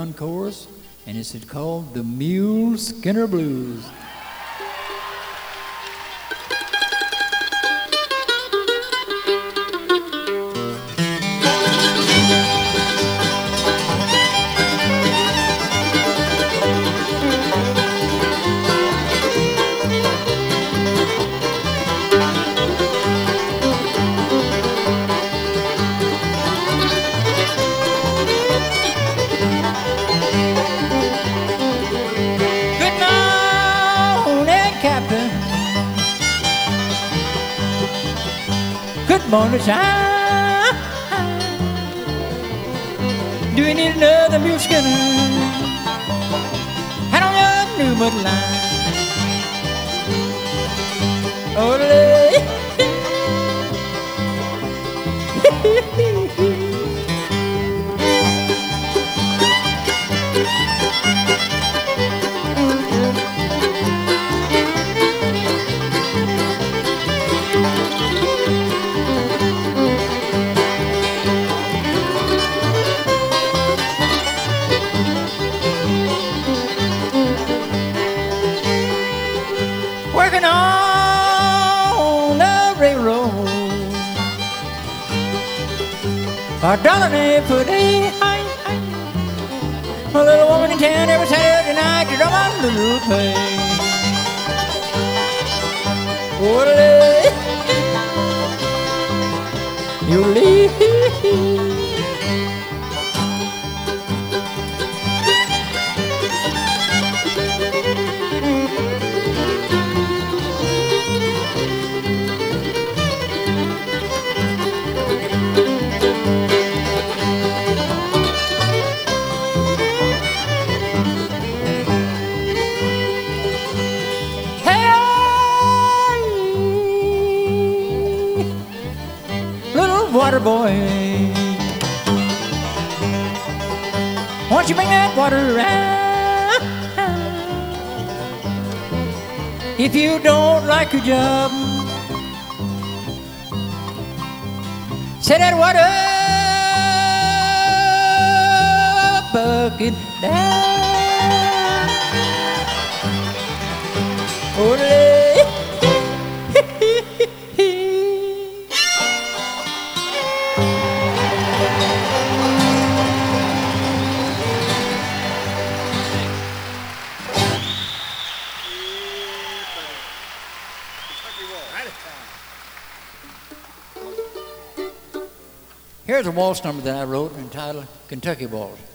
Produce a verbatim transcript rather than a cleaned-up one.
chorus, and it's called the Mule Skinner Blues. Good morning, child. Do you need another mule skinner? Head on your new mud line. Oh, working on the railroad, a dollar and a foot, hey, hey, hey. A little woman in town every Saturday night to draw my little pay. Oh, you leave. Water boy, won't you bring that water around? If you don't like your job, set that water bucket down. Oh, here's a waltz number that I wrote entitled Kentucky Waltz.